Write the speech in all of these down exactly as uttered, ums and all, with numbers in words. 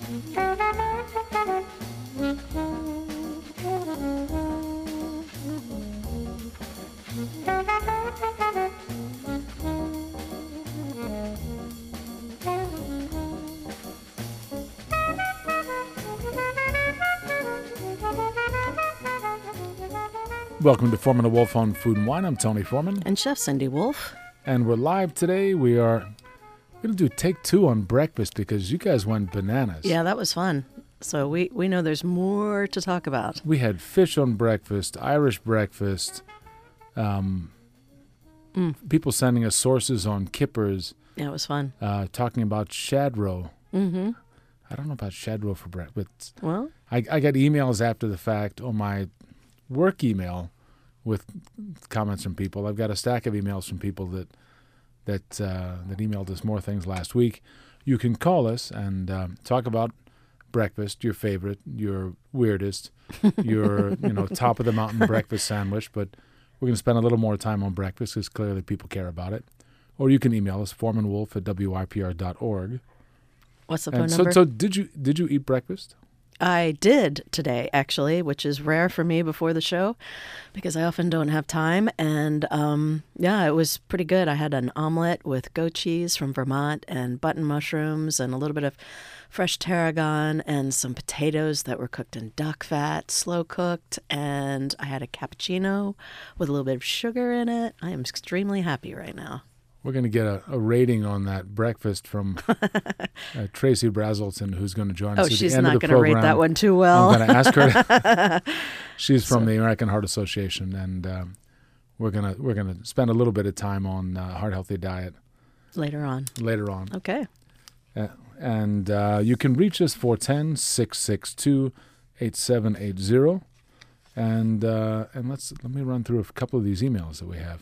Welcome to Foreman and Wolf on Food and Wine. I'm Tony Foreman. And Chef Cindy Wolf. And we're live today. We are going to do take two on breakfast because you guys went bananas. Yeah, that was fun. So we, we know there's more to talk about. We had fish on breakfast, Irish breakfast, um, mm. people sending us sources on kippers. Yeah, it was fun. Uh, talking about shad roe. Mm-hmm. I don't know about shad roe for breakfast. Well, I, I got emails after the fact on my work email with comments from people. I've got a stack of emails from people that that uh, that emailed us more things last week. You can call us and um, talk about breakfast, your favorite, your weirdest, your you know top of the mountain breakfast sandwich. But we're going to spend a little more time on breakfast because clearly people care about it. Or you can email us foremanwolf at w y p r dot org. What's the phone and so, number? So did you did you eat breakfast? I did today, actually, which is rare for me before the show because I often don't have time. And um, yeah, it was pretty good. I had an omelet with goat cheese from Vermont and button mushrooms and a little bit of fresh tarragon and some potatoes that were cooked in duck fat, slow cooked. And I had a cappuccino with a little bit of sugar in it. I am extremely happy right now. We're going to get a, a rating on that breakfast from uh, Tracy Brazelton, who's going to join us oh, at she's the end not of the going to program. rate that one too well. I'm going to ask her. She's from So- the American Heart Association, and um, we're going to we're going to spend a little bit of time on uh, heart healthy diet Later on. later on. Okay. Uh, and uh, you can reach us four one zero, six six two, eight seven eight zero, and uh, and let's let me run through a couple of these emails that we have.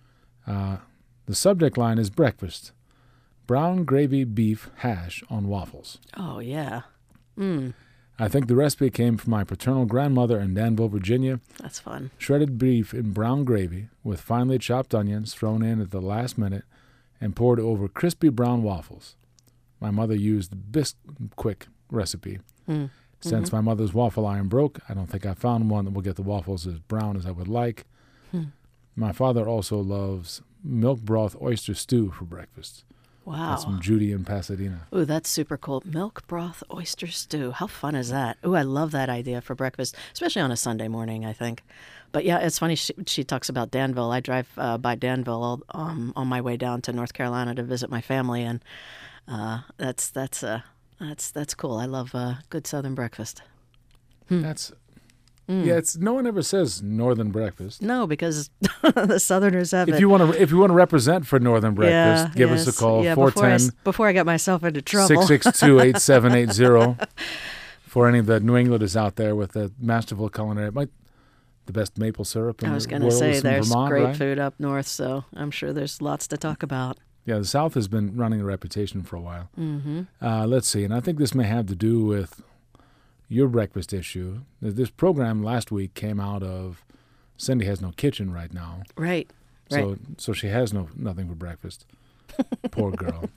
Uh, The subject line is breakfast. Brown gravy beef hash on waffles. Oh, yeah. Mm, I think the recipe came from my paternal grandmother in Danville, Virginia. that's fun. Shredded beef in brown gravy with finely chopped onions thrown in at the last minute and poured over crispy brown waffles. My mother used the Bisquick recipe. Mm. Since my mother's waffle iron broke, I don't think I found one that will get the waffles as brown as I would like. Hmm. My father also loves milk broth oyster stew for breakfast. Wow. That's from Judy in Pasadena. Ooh, that's super cool. Milk broth oyster stew. How fun is that? Ooh, I love that idea for breakfast, especially on a Sunday morning, I think. But yeah, it's funny. She, she talks about Danville. I drive uh, by Danville um, on my way down to North Carolina to visit my family, and uh, that's that's uh, that's that's cool. I love uh, good Southern breakfast. Hmm. That's Mm. yeah. It's no one ever says Northern breakfast. No, because the Southerners have If it. you want to, if you want to represent for Northern breakfast, yeah, give yes. us a call Yeah, four before, I, one s- zero, before I get myself into trouble. six six two, eight seven eight zero. For any of the New Englanders out there with the masterful culinary, might the best maple syrup in I was the going to world say is from there's Vermont, great right? food up north, so I'm sure there's lots to talk about. Yeah, the South has been running a reputation for a while. Mm-hmm. Uh, let's see, and I think this may have to do with your breakfast issue. This program last week came out of Cindy has no kitchen right now, Right. so Right. so she has no nothing for breakfast. Poor girl.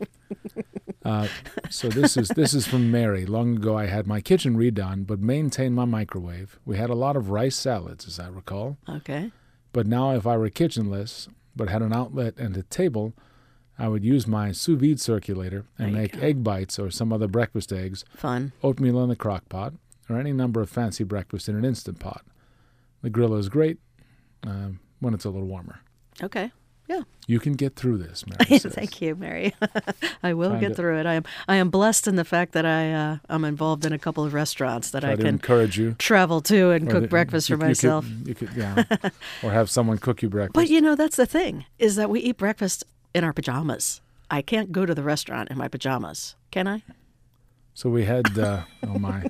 Uh, so this is this is from Mary. Long ago, I had my kitchen redone, but maintained my microwave. We had a lot of rice salads, as I recall. Okay. But now, if I were kitchenless, but had an outlet and a table, I would use my sous vide circulator and There you make go. egg bites or some other breakfast eggs, Fun. oatmeal in the crock pot, or any number of fancy breakfasts in an Instant Pot. The grill is great um, when it's a little warmer. Okay. Yeah. You can get through this, Mary says. Thank you, Mary. I will Trying get to- through it. I am I am blessed in the fact that I uh, I'm involved in a couple of restaurants that Try I to can encourage you. travel to and Or cook that breakfast you- for you could- myself. You could, yeah, or have someone cook you breakfast. But you know, that's the thing, is that we eat breakfast in our pajamas. I can't go to the restaurant in my pajamas, can I? So we had, uh, oh my,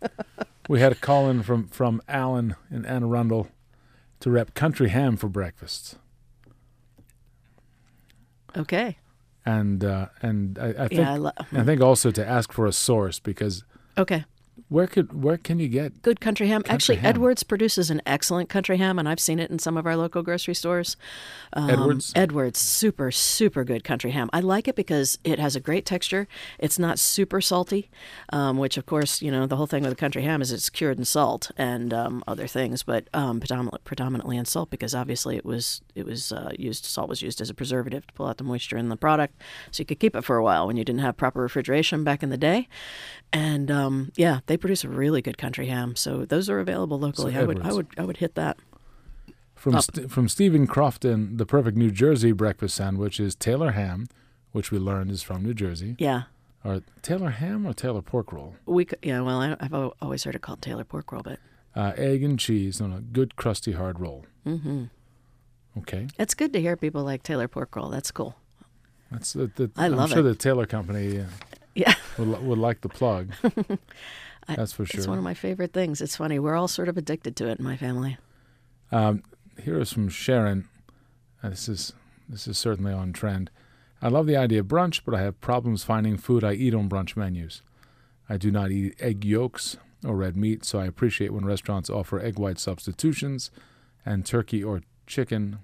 we had a call in from from Alan in Anne Arundel to rep country ham for breakfast, Okay. and uh, and I, I think Yeah. I lo- I think also to ask for a source because okay. Where could where can you get good country ham? country Actually, ham? Edwards produces an excellent country ham, and I've seen it in some of our local grocery stores. Um, Edwards? Edwards, super, super good country ham. I like it because it has a great texture. It's not super salty, um, which, of course, you know, the whole thing with the country ham is it's cured in salt and um, other things, but um, predominant, predominantly in salt because obviously it was it was uh, used salt was used as a preservative to pull out the moisture in the product, so you could keep it for a while when you didn't have proper refrigeration back in the day. And um, yeah, they produce a really good country ham. So those are available locally. So I would, I Edwards. would, I would hit that. From Up. St- from Stephen Crofton, the perfect New Jersey breakfast sandwich is Taylor ham, which we learned is from New Jersey. Yeah, Or Taylor ham or Taylor pork roll? we, c- yeah. Well, I, I've al- always heard it called Taylor pork roll, but Uh, egg and cheese on a good crusty hard roll. mm-hmm. Okay, It's good to hear people like Taylor pork roll. That's cool. that's the, the, I I'm love sure it. the Taylor company uh, Yeah, would li- would like the plug. I- That's for sure. it's one of my favorite things. It's funny. We're all sort of addicted to it in my family. Um, here is from Sharon. Uh, this is this is certainly on trend. I love the idea of brunch, but I have problems finding food I eat on brunch menus. I do not eat egg yolks or red meat, so I appreciate when restaurants offer egg white substitutions and turkey or chicken,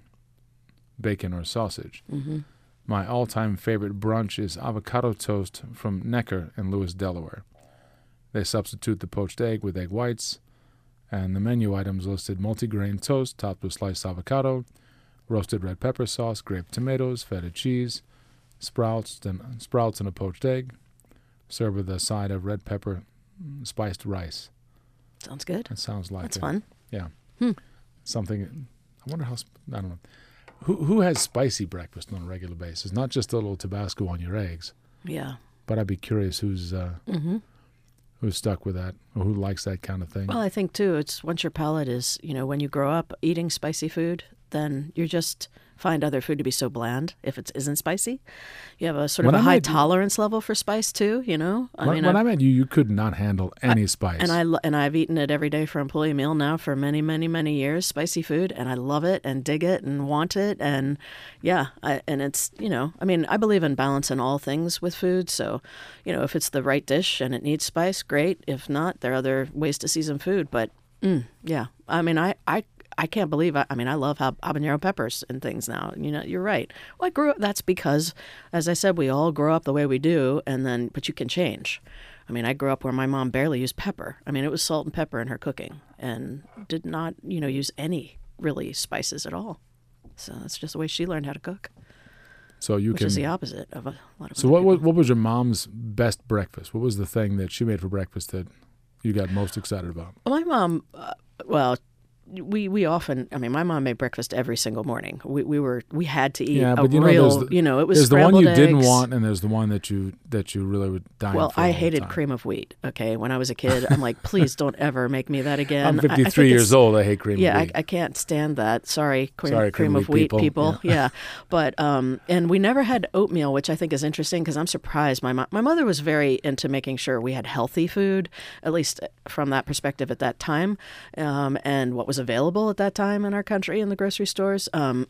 bacon or sausage. Mm-hmm. My all-time favorite brunch is avocado toast from Necker in Lewis, Delaware. They substitute the poached egg with egg whites, and the menu items listed multigrain toast topped with sliced avocado, roasted red pepper sauce, grape tomatoes, feta cheese, sprouts, then sprouts and a poached egg, served with a side of red pepper mm, spiced rice. Sounds good. That sounds like That's a- fun. Yeah, Hmm. something. I wonder how. sp- I don't know. Who who has spicy breakfast on a regular basis? Not just a little Tabasco on your eggs, Yeah. but I'd be curious who's uh, Mm-hmm. who's stuck with that or who likes that kind of thing. Well, I think too, it's once your palate is, you know, when you grow up eating spicy food, then you just find other food to be so bland if it isn't spicy. You have a sort When of a I high met- tolerance level for spice too, you know? I when, mean, when I've- I met you, you could not handle any spice. and I lo- and I've eaten it every day for employee meal now for many, many, many years, spicy food, and I love it and dig it and want it, and yeah, I, and it's, you know, I mean, I believe in balance in all things with food, so, you know, if it's the right dish and it needs spice, great. If not, there are other ways to season food, but mm, yeah, I mean, I, I I can't believe I, I mean I love hab- habanero peppers and things now. You know, you're right. Well, I grew up. That's because, as I said, we all grow up the way we do, and then but you can change. I mean, I grew up where my mom barely used pepper. I mean, it was salt and pepper in her cooking, and did not, you know, use any really spices at all. So that's just the way she learned how to cook, so you which can. is the opposite of a lot of. So other what people. was, what was your mom's best breakfast? What was the thing that she made for breakfast that you got most excited about? Well, my mom, uh, well, we we often. I mean, my mom made breakfast every single morning. We we were we had to eat Yeah, a but you know, real. there's the- you know, it was There's the one scrambled you didn't eggs. want, and there's the one that you that you really would die. Well, for I all the hated time. cream of wheat. Okay, when I was a kid, I'm like, please don't ever make me that again. I'm I- I fifty-three think years it's- old. I hate cream Yeah, of I, wheat. I can't stand that. Sorry, cream, Sorry, cream of wheat people. Yeah. but um, and we never had oatmeal, which I think is interesting because I'm surprised. My mo- my mother was very into making sure we had healthy food, at least from that perspective at that time, um, and what was available at that time in our country in the grocery stores. Um,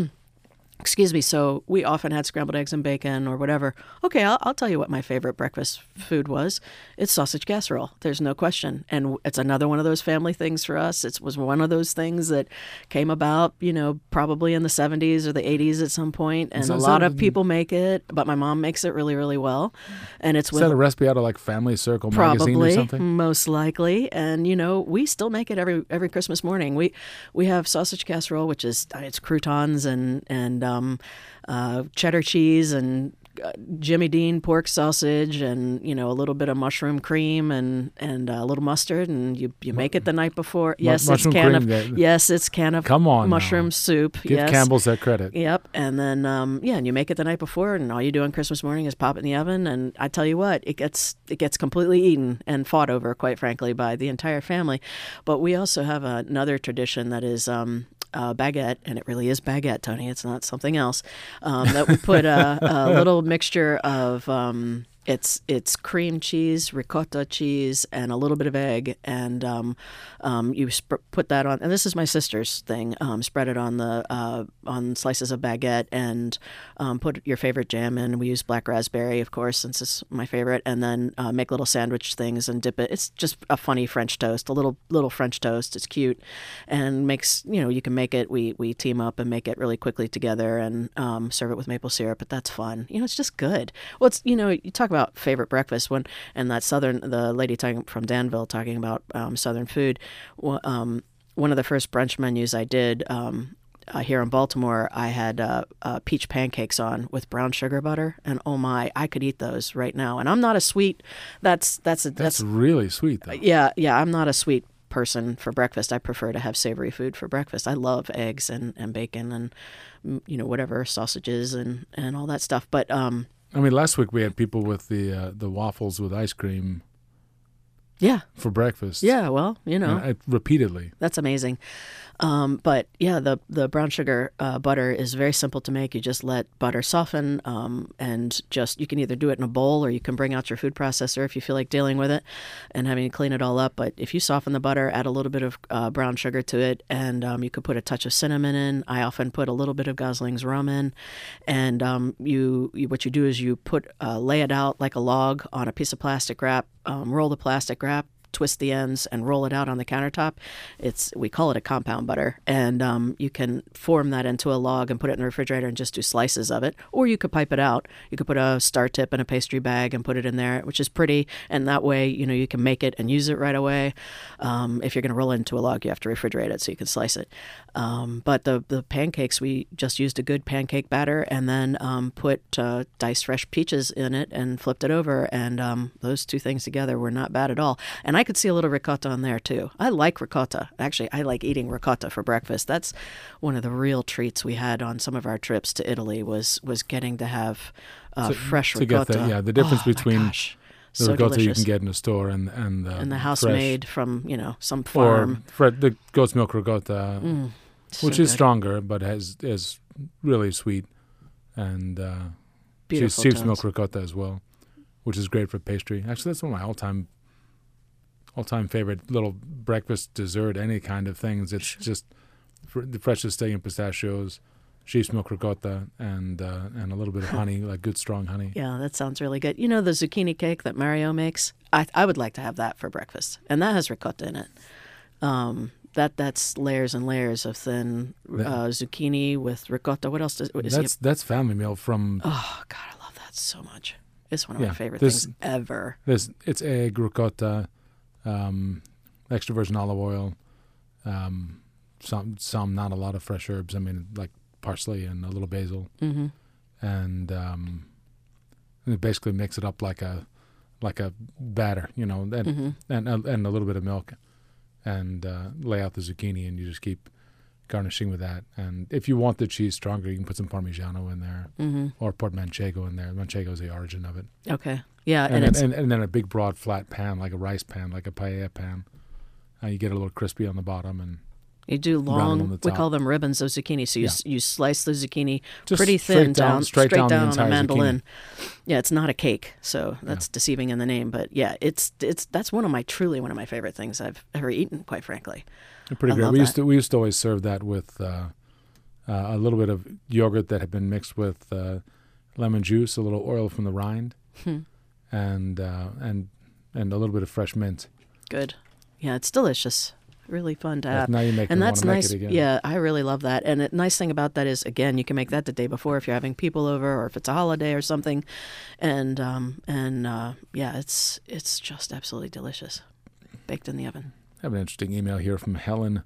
Excuse me. So we often had scrambled eggs and bacon or whatever. Okay, I'll, I'll tell you what my favorite breakfast food was. It's sausage casserole. There's no question. And it's another one of those family things for us. It was one of those things that came about, you know, probably in the seventies or the eighties at some point. And So a is lot that- of people make it, but my mom makes it really, really well. And it's Is with that a recipe out of like Family Circle magazine or Probably, something? most likely, and you know we still make it every every Christmas morning. We we have sausage casserole, which is uh, it's croutons and and um, uh, cheddar cheese and uh, Jimmy Dean pork sausage, and you know a little bit of mushroom cream and and a little mustard, and you you make it the night before. Yes, it's mushroom can cream, of yeah. yes, it's can of Come on now. mushroom soup. Give yes. Campbell's that credit. Yep, and then um, yeah, and you make it the night before, and all you do on Christmas morning is pop it in the oven. And I tell you what, it gets it gets completely eaten and fought over, quite frankly, by the entire family. But we also have another tradition that is um, uh, baguette, and it really is baguette, Tony. It's not something else. Um, that we put a, a little mixture of. Um, It's it's cream cheese, ricotta cheese, and a little bit of egg, and um, um, you sp- put that on. And this is my sister's thing. Um, spread it on the uh, on slices of baguette, and um, put your favorite jam in. We use black raspberry, of course, since it's my favorite. And then uh, make little sandwich things and dip it. It's just a funny French toast, a little little French toast. It's cute, and makes you know you can make it. We we team up and make it really quickly together, and um, serve it with maple syrup. But that's fun. You know, it's just good. Well, it's you know you talk about favorite breakfast when and that southern the lady talking from Danville talking about um, southern food. Well, um, one of the first brunch menus I did um, uh, here in Baltimore, I had uh, uh, peach pancakes on with brown sugar butter, and oh my, I could eat those right now. And I'm not a sweet. That's that's a, That's that's really sweet, though. yeah yeah. I'm not a sweet person for breakfast. I prefer to have savory food for breakfast. I love eggs and, and bacon and mm, you know whatever sausages and, and all that stuff. But um, I mean, last week we had people with the uh, the waffles with ice cream yeah for breakfast. yeah. Well, you know. And I, repeatedly. That's amazing. Um, but yeah, the the brown sugar uh, butter is very simple to make. You just let butter soften, um, and just you can either do it in a bowl or you can bring out your food processor if you feel like dealing with it and having to clean it all up. But if you soften the butter, add a little bit of uh, brown sugar to it, and um, you could put a touch of cinnamon in. I often put a little bit of Gosling's rum in, and um, you, you what you do is you put uh, lay it out like a log on a piece of plastic wrap, um, roll the plastic wrap, twist the ends and roll it out on the countertop. It's we call it a compound butter, and um, you can form that into a log and put it in the refrigerator and just do slices of it, or you could pipe it out. You could put a star tip in a pastry bag and put it in there, which is pretty, and that way you know you can make it and use it right away. Um, if you're going to roll it into a log, you have to refrigerate it so you can slice it. Um, but the the pancakes, we just used a good pancake batter and then um, put uh, diced fresh peaches in it and flipped it over, and um, those two things together were not bad at all. And I could see a little ricotta on there too. I like ricotta. Actually, I like eating ricotta for breakfast. That's one of the real treats we had on some of our trips to Italy was was getting to have uh, So- fresh to ricotta. get the, yeah, the difference Oh, my between gosh. the So ricotta you delicious. can get in a store and and the, And the house fresh, made from, you know, some or farm. fre- the goat's milk ricotta, Mm, which so is good. stronger but has is really sweet, and uh, sheep's, Beautiful sheep's tones. milk ricotta as well, which is great for pastry. Actually, that's one of my all time all time favorite little breakfast dessert. Any kind of things. It's just fr- the freshest Sicilian pistachios, sheep's milk ricotta, and uh, and a little bit of honey, like good strong honey. Yeah, that sounds really good. You know the zucchini cake that Mario makes? I I would like to have that for breakfast. And that has ricotta in it. Um, that that's layers and layers of thin uh, zucchini with ricotta. What else does is That's he, that's family meal from Oh god, I love that so much. It's one of Yeah, my favorite this- things ever. this. It's egg ricotta, um, extra virgin olive oil, um, some some not a lot of fresh herbs. I mean, like parsley and a little basil, Mm-hmm. and um, and you basically mix it up like a like a batter, you know, and Mm-hmm. and, and a little bit of milk, and uh, lay out the zucchini, and you just keep garnishing with that. And if you want the cheese stronger, you can put some Parmigiano in there Mm-hmm. or put Manchego in there. Manchego is the origin of it. Okay. Yeah, and, And, it's then, and, and then a big broad flat pan, like a rice pan, like a paella pan. Uh, you get a little crispy on the bottom, and you do round on long. the We top. call them ribbons of zucchini. So you Yeah. s you slice the zucchini just pretty straight thin down, straight, down, the on entire a mandolin. zucchini. Yeah, it's not a cake, so that's deceiving in the name. But yeah, it's it's that's one of my truly one of my favorite things I've ever eaten. Quite frankly. They're pretty I great. love We used that. to we used to always serve that with uh, uh, a little bit of yogurt that had been mixed with uh, lemon juice, a little oil from the rind, Hmm. and uh, and and a little bit of fresh mint. Good. Yeah, it's delicious. Really fun to have. Now you make And me want that's to make nice. it again. Yeah, I really love that. And the nice thing about that is, again, you can make that the day before if you're having people over or if it's a holiday or something. And um, and uh, yeah, it's it's just absolutely delicious, baked in the oven. I have an interesting email here from Helen.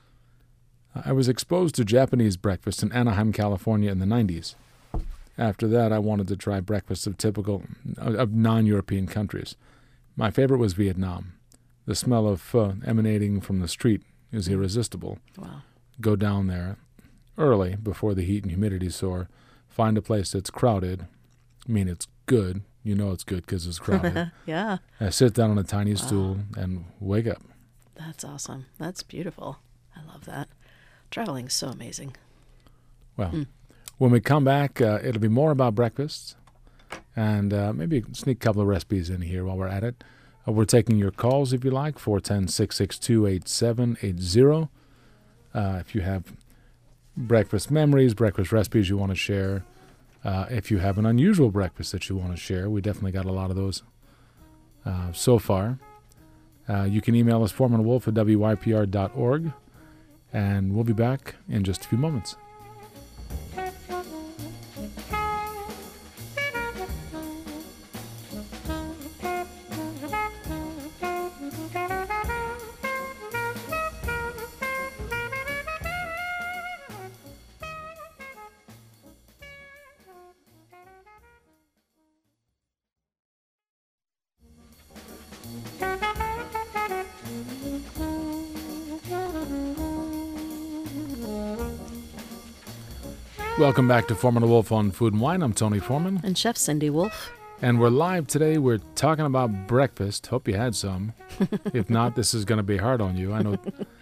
I was exposed to Japanese breakfast in Anaheim, California in the nineties. After that, I wanted to try breakfasts of typical of non-European countries. My favorite was Vietnam. The smell of pho emanating from the street is irresistible. Wow. Go down there early before the heat and humidity soar. Find a place that's crowded. I mean, it's good. You know it's good because it's crowded. Yeah, I sit down on a tiny stool and wake up. that's awesome. That's beautiful. I love that. Traveling's so amazing. Well, Mm. when we come back, uh, it'll be more about breakfast. And uh, maybe sneak a couple of recipes in here while we're at it. Uh, we're taking your calls if you like, four one zero, six six two, eight seven eight zero. Uh, if you have breakfast memories, breakfast recipes you want to share, uh, if you have an unusual breakfast that you want to share, we definitely got a lot of those uh, so far. Uh, you can email us, foreman wolf at w y p r dot org, and we'll be back in just a few moments. Welcome back to Foreman and Wolf on Food and Wine. I'm Tony Foreman. And Chef Cindy Wolf. And we're live today. We're talking about breakfast. Hope you had some. If not, this is going to be hard on you. I know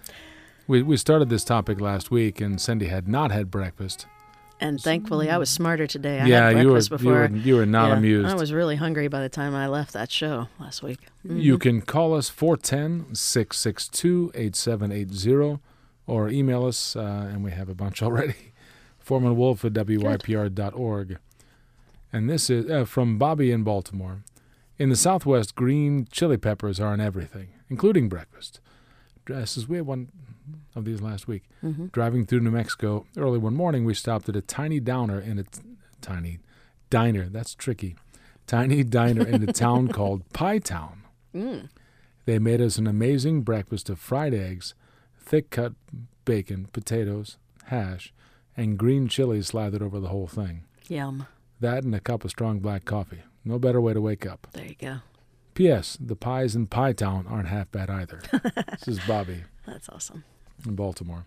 we we started this topic last week, and Cindy had not had breakfast. And thankfully, I was smarter today. I yeah, had breakfast you were, before. You were, you were not yeah, amused. I was really hungry by the time I left that show last week. Mm-hmm. You can call us four one zero, six six two, eight seven eight zero or email us, uh, and we have a bunch already. Foreman Wolf at w y p r dot org. And this is uh, from Bobby in Baltimore. In the Southwest, green chili peppers are in everything, including breakfast. This is, we had one of these last week. Mm-hmm. Driving through New Mexico early one morning, we stopped at a tiny downer in a t- tiny diner. That's tricky. Tiny diner in a town called Pie Town. Mm. They made us an amazing breakfast of fried eggs, thick-cut bacon, potatoes, hash, and green chilies slathered over the whole thing. Yum. That and a cup of strong black coffee. No better way to wake up. There you go. P S. The pies in Pie Town aren't half bad either. This is Bobby That's awesome. in Baltimore.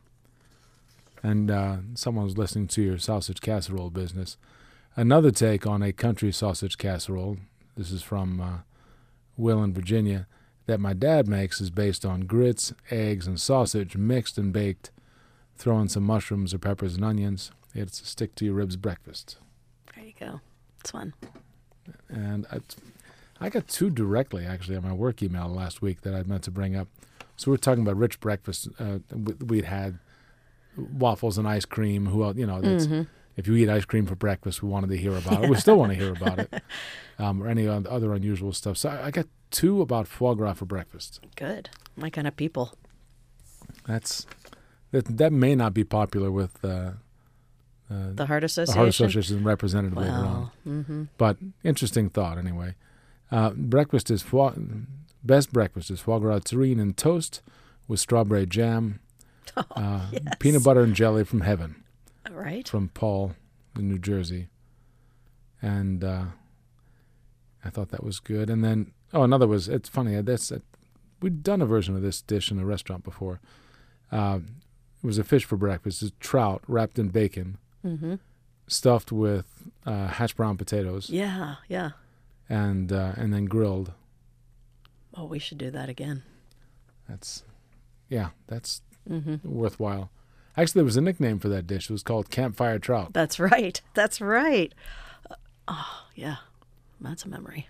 And uh, someone was listening to your sausage casserole business. Another take on a country sausage casserole, this is from uh, Will in Virginia, that my dad makes is based on grits, eggs, and sausage mixed and baked. Throw in some mushrooms or peppers and onions. It's a stick-to-your-ribs breakfast. There you go. It's fun. And I, I got two directly, actually, on my work email last week that I meant to bring up. So we're talking about rich breakfast. Uh, we'd had waffles and ice cream. Who else, you know, that's, Mm-hmm. if you eat ice cream for breakfast, we wanted to hear about it. We still want to hear about it. Um, or any other unusual stuff. So I, I got two about foie gras for breakfast. Good. My kind of people. That's... That, that may not be popular with uh, uh, The Heart Association? the Heart Association representative later on. Well, mm-hmm. But interesting thought anyway. Uh, breakfast is foie, best breakfast is foie gras terrine and toast with strawberry jam, Oh, uh, yes. peanut butter and jelly from heaven, All right. from Paul in New Jersey. And uh, I thought that was good. And then, oh, another was, it's funny, that's, uh, we'd done a version of this dish in a restaurant before. Uh, it was a fish for breakfast. It's trout wrapped in bacon, Mm-hmm. stuffed with uh, hash brown potatoes, Yeah, yeah. and uh, and then grilled. Oh, we should do that again. That's, yeah, that's Mm-hmm. worthwhile. Actually, there was a nickname for that dish. It was called campfire trout. That's right. That's right. Uh, oh, yeah. That's a memory.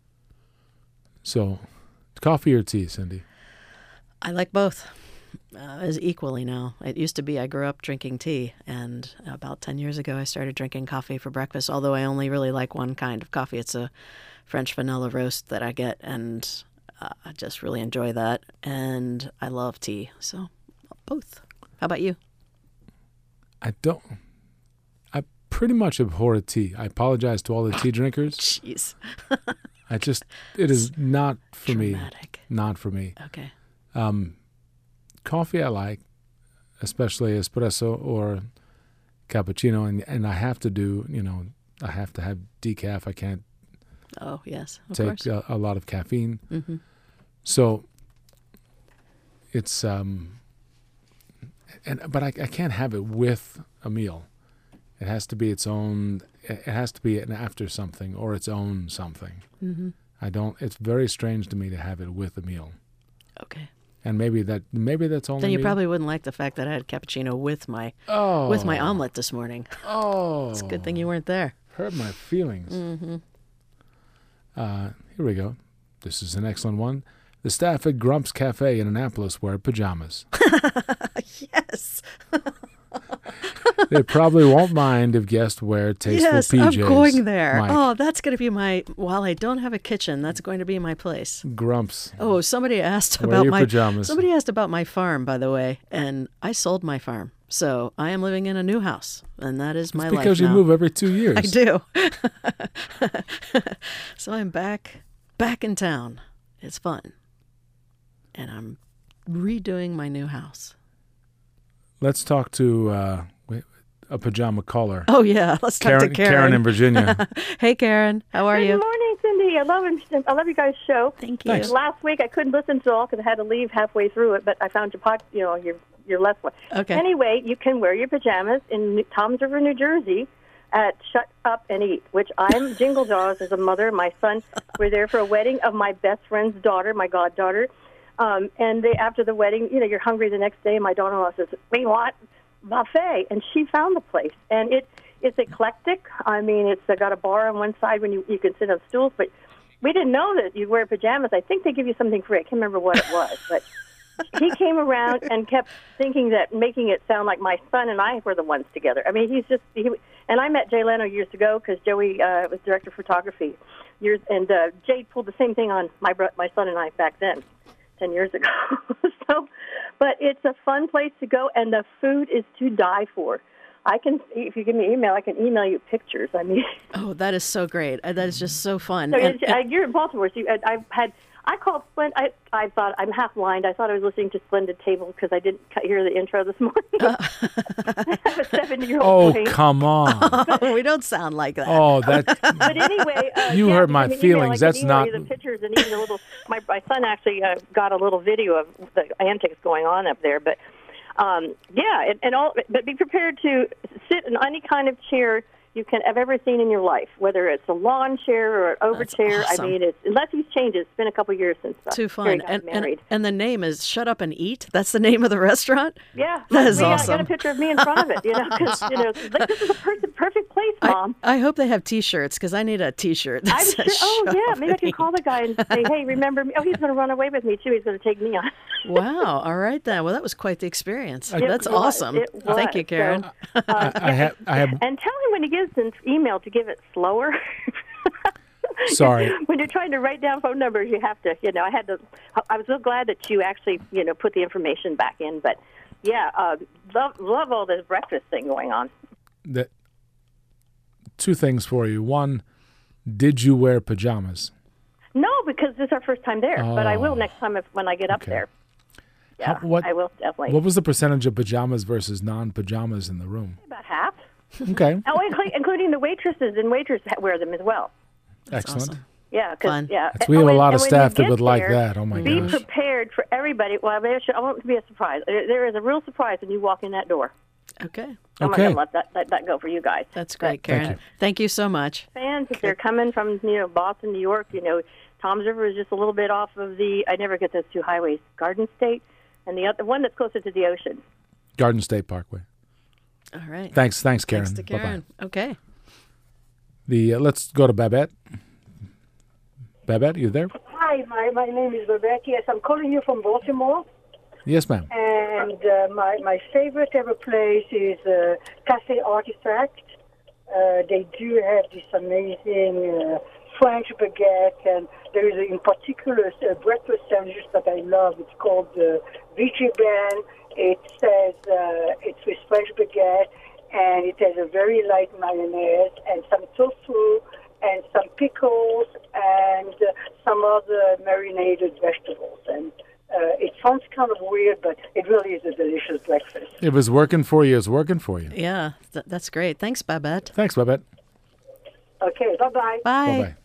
So, coffee or tea, Cindy? I like both uh, as equally now. It used to be I grew up drinking tea, and about ten years ago I started drinking coffee for breakfast, although I only really like one kind of coffee. It's a French vanilla roast that I get, and uh, I just really enjoy that. And I love tea, so both. How about you? I don't. I pretty much abhor tea. I apologize to all the tea drinkers. Jeez. I just, it is not for me. Dramatic. Not for me. Okay. Um, coffee I like, especially espresso or cappuccino, and and I have to do, you know, I have to have decaf. I can't Oh, yes, of take course. a, a lot of caffeine. Mm-hmm. So it's um, and but I, I can't have it with a meal. It has to be its own. It has to be an after something or its own something. Mm-hmm. I don't. It's very strange to me to have it with a meal. Okay. And maybe that maybe that's only Then you me. probably wouldn't like the fact that I had cappuccino with my oh with my omelet this morning. Oh, It's a good thing you weren't there. hurt my feelings. Mm-hmm. Uh, here we go. This is an excellent one. The staff at Grump's Cafe in Annapolis wear pajamas. Yes. They probably won't mind if guests wear tasteful Yes, P Js. I'm going there. Mike. Oh, that's going to be my, while I don't have a kitchen, that's going to be my place. Grumps. Oh, somebody asked Wear about your my pajamas. Somebody asked about my farm, by the way, and I sold my farm. So I am living in a new house, and that is my It's life because you now. move every two years. I do. So I'm back, back in town. It's fun. And I'm redoing my new house. Let's talk to uh, wait, a pajama caller. Oh, yeah. Let's talk Karen, to Karen. Karen in Virginia. Hey, Karen. How are Good you? morning, Cindy. I love it. I love you guys' show. Thank you. Thanks. Last week I couldn't listen to it all because I had to leave halfway through it, but I found your pod, you know, your your last one. Okay. Anyway, you can wear your pajamas in New- Toms River, New Jersey, at Shut Up and Eat, which I'm Jingle Jaws as a mother. My son were there for a wedding of my best friend's daughter, my goddaughter. Um, and they, after the wedding, you know, you're hungry the next day. And my daughter-in-law says, "We want buffet," and she found the place, and it it's eclectic. I mean, it's uh, got a bar on one side when you you can sit on stools, but we didn't know that you wear pajamas. I think they give you something free. I can't remember what it was, but he came around and kept thinking that, making it sound like my son and I were the ones together. I mean, he's just he, and I met Jay Leno years ago because Joey uh, was director of photography years, and uh, Jay pulled the same thing on my bro- my son and I back then, ten years ago. So, but it's a fun place to go, and the food is to die for. I can, if you give me an email, I can email you pictures. I mean, Oh, that is so great. Uh, That is just so fun. so And- it's, uh, you're in Baltimore. So you, I, I've had, I called Splend. I, I thought I'm half blind. I thought I was listening to Splendid Table because I didn't ca- hear the intro this morning. I have a seventy-year-old Oh, brain. come on. we don't sound like that. Oh, that. But anyway, uh, You yeah, hurt my I mean, feelings. Email, I That's can email not- you the pictures and even a little. My, my son actually uh, got a little video of the antics going on up there. But um, yeah, and, and all. But be prepared to sit in any kind of chair you can have ever seen in your life, whether it's a lawn chair or an over That's chair. awesome. I mean, it's unless he's changed. It's been a couple years since uh, Too Terry fun. got And, and married. and the name is Shut Up and Eat. That's the name of the restaurant? Yeah, That is we got- awesome. got a picture of me in front of it. You know, because you know, it's like this is a perfect, perfect place, Mom. I, I hope they have T-shirts because I need a T-shirt. that I'm says sure. Oh, Shut yeah. Up Maybe I and can Eat. call the guy and say, "Hey, remember me?" Oh, he's going to run away with me too. He's going to take me on. Wow. All right then. Well, that was quite the experience. It That's was, awesome. it Thank you, was. Karen. So, uh, I have. I have. and tell him when he gives an email to give it slower. Sorry. When you're trying to write down phone numbers, you have to. You know, I had to. I was so glad that you actually, you know, put the information back in. But yeah, uh, love love all this breakfast thing going on. That. Two things for you. One, did you wear pajamas? No, because this is our first time there. But I will Oh. next time if when I get up Okay. there. Yeah, How- what- I will definitely. What was the percentage of pajamas versus non-pajamas in the room? About half. Okay. Oh, inclu- including the waitresses and waiters ha- wear them as well. Excellent. awesome. Yeah, because Fun. yeah, We have Oh, a and- lot and of when staff you that get would like there, that. Oh my Be gosh. prepared for everybody. Well, there should, I want it to be a surprise. There there is a real surprise when you walk in that door. Okay. I'm not Okay. going to let that, let that go for you guys. That's great, Thank Karen. you. Thank you so much. Fans, if they're coming from you know Boston, New York, you know Tom's River is just a little bit off of the. I never get those two highways, Garden State, and the other one that's closer to the ocean. Garden State Parkway. All right. Thanks. Thanks, Karen. Thanks to Bye-bye. Karen. Okay. The uh, let's go to Babette. Babette, you there? Hi, my, my name is Babette. Yes, I'm calling you from Baltimore. Yes, ma'am. And uh, my, my favorite ever place is uh, Cafe Artifact. Uh, they do have this amazing uh, French baguette, and there is a, in particular a breakfast sandwich that I love. It's called the Vichy Band. It says uh, it's with French baguette, and it has a very light mayonnaise and some tofu and some pickles and uh, some other marinated vegetables. And uh, it sounds kind of weird, but it really is a delicious breakfast. If it was working for you, it's working for you. Yeah, th- that's great. Thanks, Babette. Thanks, Babette. Okay, bye-bye. Bye. Bye-bye.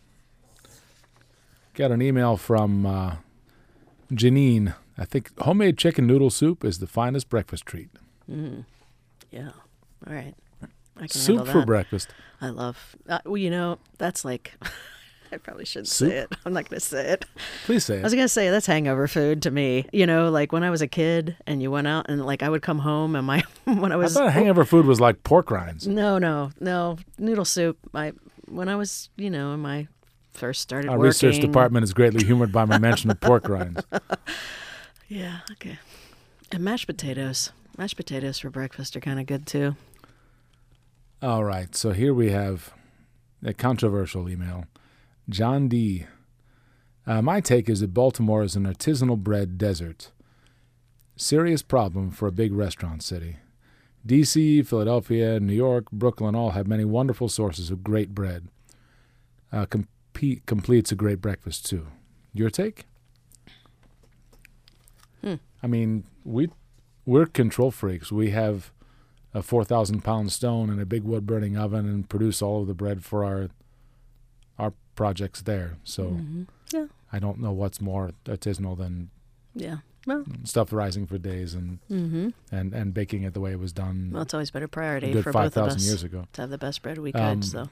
Got an email from uh, Janine. I think homemade chicken noodle soup is the finest breakfast treat. Yeah. All right. I can Soup handle for that. breakfast. I love. Uh, well, you know, that's like. I probably shouldn't Soup? say it. I'm not going to say it. Please say I was it. going to say that's hangover food to me. You know, like when I was a kid and you went out and like I would come home and my when I I was thought hangover food was like pork rinds. no no no noodle soup. I when I was you know in my first started Our working. research department is greatly humored by my mention of pork rinds. Yeah, okay. And mashed potatoes. Mashed potatoes for breakfast are kind of good, too. All right, so here we have a controversial email. John D. Uh, my take is that Baltimore is an artisanal bread desert. Serious problem for a big restaurant city. D C, Philadelphia, New York, Brooklyn all have many wonderful sources of great bread. Uh, compete, completes a great breakfast, too. Your take? Hmm. I mean, we, we're control freaks. We have a four thousand pound stone and a big wood-burning oven and produce all of the bread for our our projects there. So Mm-hmm. Yeah. I don't know what's more artisanal than Yeah. Well, stuff rising for days and mm-hmm. and, and baking it the way it was done Well, it's always been a a priority good for both of five thousand us years ago. to have the best bread we could, Um, so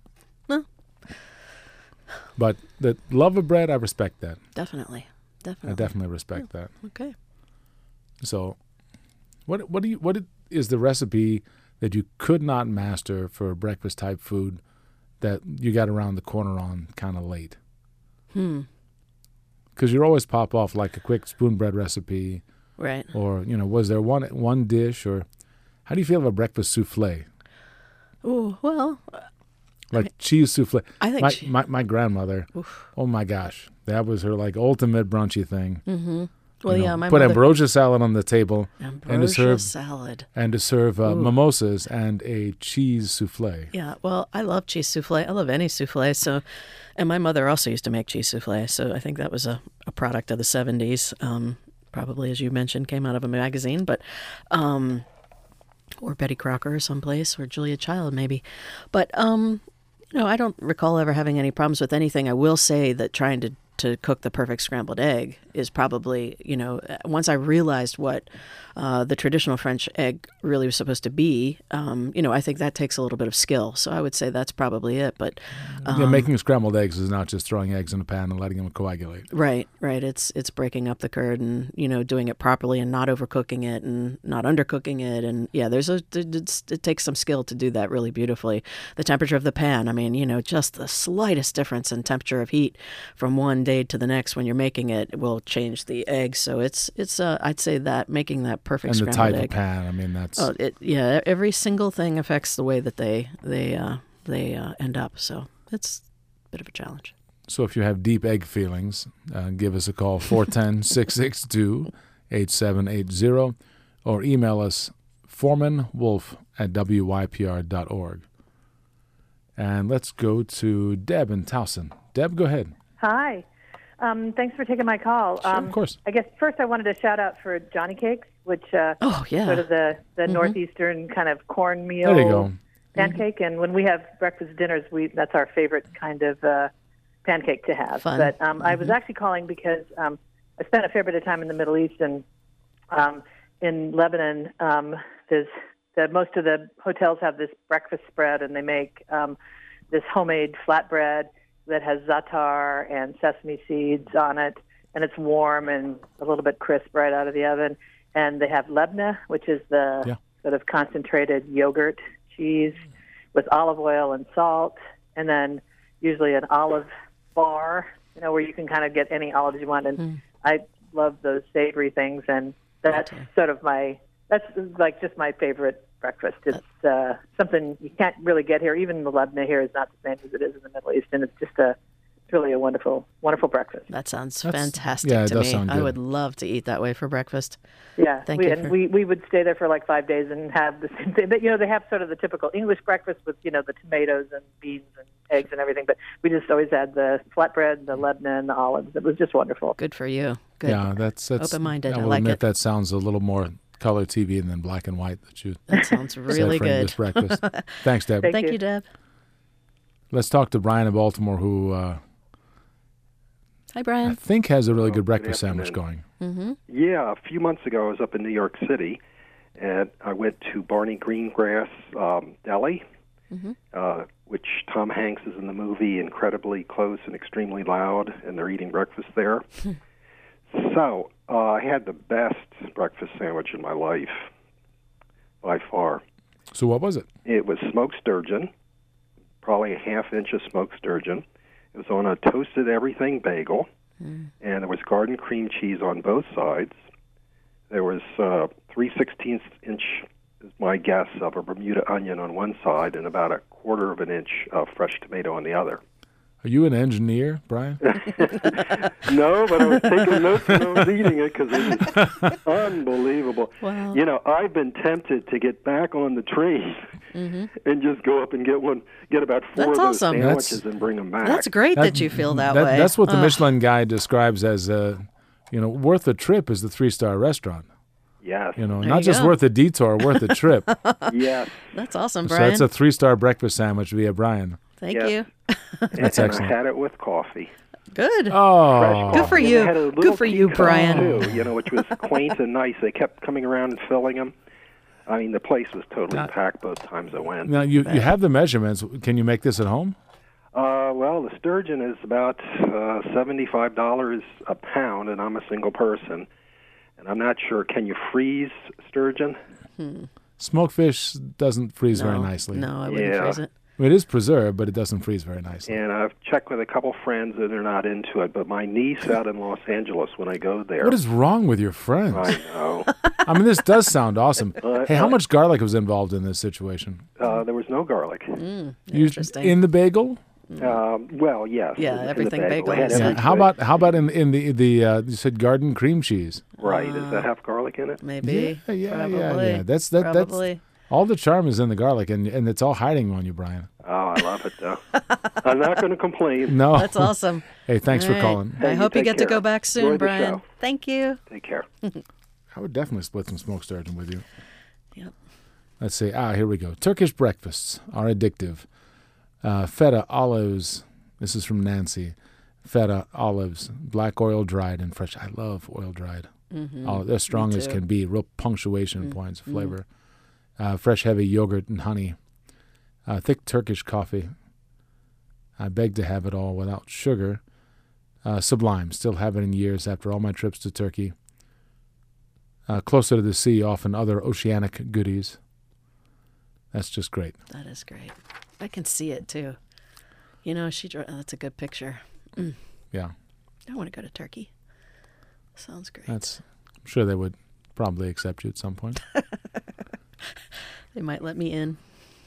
But the love of bread, I respect that. definitely. Definitely. I definitely respect that. Okay. So what what do you what is the recipe that you could not master for breakfast type food that you got around the corner on kind of late? Hmm. Because you always pop off like a quick spoon bread recipe, Right. or you know, was there one one dish, or how do you feel about breakfast souffle, Ooh, well, like I- cheese souffle? I think My, she, my my grandmother, Oof. oh my gosh, that was her like ultimate brunchy thing. Mm-hmm. Well, You know, yeah, my put mother. ambrosia salad on the table Ambrosia serve- salad. and to serve uh, Ooh. mimosas and a cheese souffle. Yeah, well, I love cheese souffle. I love any souffle. So, and my mother also used to make cheese souffle. So I think that was a, a product of the seventies. Um, probably, as you mentioned, came out of a magazine, but um, or Betty Crocker or someplace, or Julia Child maybe. But um, you know, I don't recall ever having any problems with anything. I will say that trying to to cook the perfect scrambled egg is probably, you know, once I realized what uh, the traditional French egg really was supposed to be, um, you know, I think that takes a little bit of skill. So I would say that's probably it. But um, Yeah, making scrambled eggs is not just throwing eggs in a pan and letting them coagulate. right, right. It's it's breaking up the curd and, you know, doing it properly and not overcooking it and not undercooking it. And yeah, there's a it's, it takes some skill to do that really beautifully. The temperature of the pan, I mean, you know, just the slightest difference in temperature of heat from one day to the next when you're making it will change the egg. So it's it's uh, I'd say that making that perfect And the scrambled type egg. of pan, I mean, that's Oh, it yeah. Every single thing affects the way that they they uh, they uh, end up. So it's a bit of a challenge. so if you have deep egg feelings, uh, give us a call, four one zero, six six two, eight seven eight zero, or email us foremanwolf at w y p r dot org. And let's go to Deb in Towson. Deb, go ahead. Hi. Um, thanks for taking my call. Sure, um, of course. I guess first I wanted to shout out for Johnny Cakes, which uh, Oh yeah. sort of the, the Mhm. northeastern kind of cornmeal There you go. pancake. And when we have breakfast dinners, we that's our favorite kind of uh, pancake to have. Fun. But um, I was actually calling because um, I spent a fair bit of time in the Middle East, and um, in Lebanon, um, there's the, most of the hotels have this breakfast spread, and they make um, this homemade flatbread that has za'atar and sesame seeds on it, and it's warm and a little bit crisp right out of the oven. And they have lebna, which is the Yeah. sort of concentrated yogurt cheese with olive oil and salt, and then usually an olive bar, you know, where you can kind of get any olives you want. And Mm. I love those savory things, and that's Okay. sort of my, that's like just my favorite breakfast. It's uh, something you can't really get here. Even the lebna here is not the same as it is in the Middle East, and it's just a, it's really a wonderful, wonderful breakfast. That sounds That's- fantastic yeah, it to does me. sound I good. would love to eat that way for breakfast. Yeah, Thank we, you and for- we we would stay there for like five days and have the same thing. But, you know, they have sort of the typical English breakfast with, you know, the tomatoes and beans and eggs and everything. But we just always had the flatbread, the lebna, and the olives. It was just wonderful. Good for you. Good. Yeah, that's, that's Open-minded. I I will like admit it. that sounds a little more color T V than black and white that you That sounds said really for good. English breakfast. Thanks, Deb. Thank Thank you. you, Deb. Let's talk to Brian in Baltimore, who uh, Hi, I Brian. think has a really Oh, good good breakfast sandwich afternoon. going. Mm-hmm. Yeah, a few months ago I was up in New York City, and I went to Barney Greengrass um, Deli, Mhm. uh, which Tom Hanks is in the movie, incredibly close and extremely loud, and they're eating breakfast there. So uh, I had the best breakfast sandwich in my life, by far. So what was it? It was smoked sturgeon, probably a half inch of smoked sturgeon, It was on a toasted everything bagel, Mm. and there was garden cream cheese on both sides. There was uh, three sixteenths inch, is my guess, of a Bermuda onion on one side and about a quarter of an inch of fresh tomato on the other. Are you an engineer, Brian? No, but I was taking notes when I was eating it because it was unbelievable. Wow. You know, I've been tempted to get back on the train Mm-hmm. and just go up and get one, get about four That's of those awesome. sandwiches That's- and bring them back. That's great that, you feel that, way. That's what the Ugh. Michelin Guide describes as, uh, you know, worth a trip is the three-star restaurant. Yes. You know, There not you just go. worth a detour, worth a trip. Yes. That's awesome, So Brian. it's a three-star breakfast sandwich via Brian. Thank Yes. you. And, That's and excellent. I had it with coffee. Good. Oh, Fresh Good for coffee. And you. they had a Good little for you, teacup, Brian. Too, you know, which was quaint and nice. They kept coming around and filling them. I mean, the place was totally Now- packed both times I went. now you, you have the measurements. Can you make this at home? Uh, well, the sturgeon is about uh, seventy-five dollars a pound, and I'm a single person. And I'm not sure, can you freeze sturgeon? Smoked fish doesn't freeze very No. nicely. No, I wouldn't Yeah. freeze it. It is preserved, but it doesn't freeze very nicely. And I've checked with a couple friends, and they're not into it. But my niece out in Los Angeles, when I go there, What is wrong with your friends? I know. I mean, this does sound awesome. Uh, Hey, how uh, much garlic was involved in this situation? Uh, there was no garlic. Mm, You- interesting. in the bagel? Um, well, yes. Yeah, in the everything bagel. bagel It had is- Yeah. everything. How about how about in in the the uh, you said garden cream cheese? Right. Does that have garlic in it? Maybe. Yeah, yeah, Probably. yeah, yeah. That's that Probably. that's all the charm is in the garlic, and and it's all hiding on you, Brian. Oh, I love it, though. I'm not going to complain. No, That's awesome. Hey, thanks All for right. calling. I Hey, you hope you take get to care. go back soon, Enjoy the Brian. show. Thank you. Take care. I would definitely split some smoked sturgeon with you. Yep. Let's see. Ah, here we go. Turkish breakfasts are addictive. Uh, feta olives. This is from Nancy. Feta olives, black oil dried and fresh. I love oil dried. Mm-hmm. Oh, they're strong as too. can be. Real punctuation Mm-hmm. points of flavor. Uh, fresh, heavy yogurt and honey. Uh, thick Turkish coffee. I beg to have it all without sugar. Uh, sublime. Still have it in years after all my trips to Turkey. Uh, closer to the sea, often other oceanic goodies. That's just great. That is great. I can see it too. You know, she. dra- oh, that's a good picture. Mm. Yeah, I want to go to Turkey. Sounds great. that's. I'm sure they would probably accept you at some point. They might let me in.